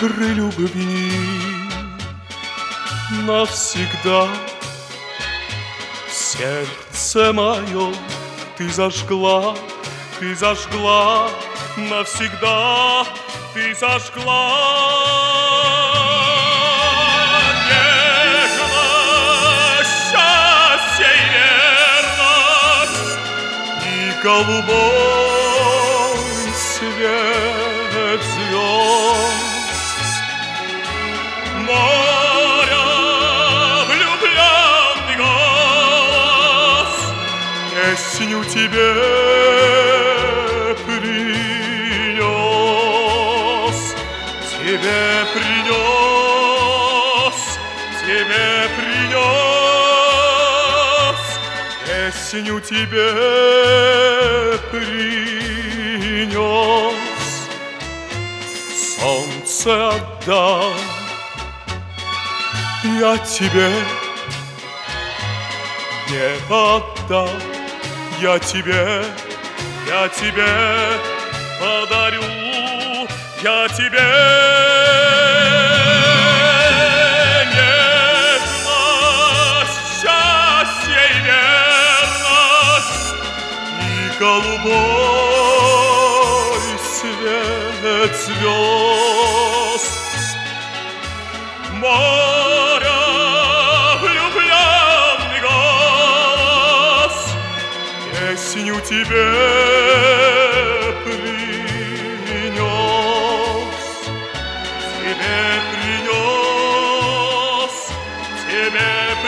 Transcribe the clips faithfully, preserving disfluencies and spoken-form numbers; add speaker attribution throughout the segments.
Speaker 1: искры любви навсегда в сердце мое ты зажгла, ты зажгла навсегда, ты зажгла. Нежность, счастье и верность и голубой свет звезд. Моря влюбленный голос песню тебе принес, тебе принес, тебе принес, песню тебе принес. Солнце отдам я тебе, не отдам я тебе, я тебе подарю, я тебе нежность, счастье и верность и голубой свет звезд. Моря влюбленный голос песню тебе принес, тебе принес, тебе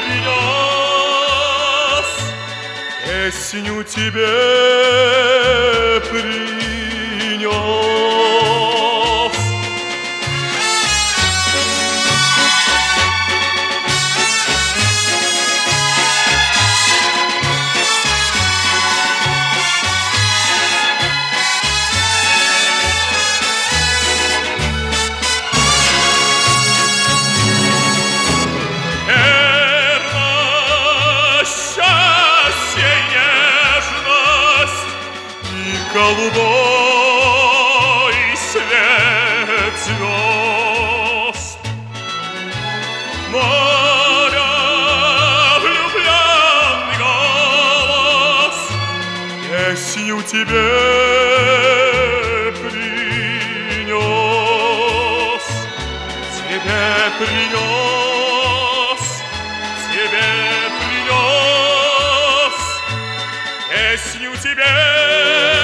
Speaker 1: принес, песню тебе принес. Голубой свет звезд. Моря влюбленный голос песню тебе принес, тебе принес, тебе принес, песню тебе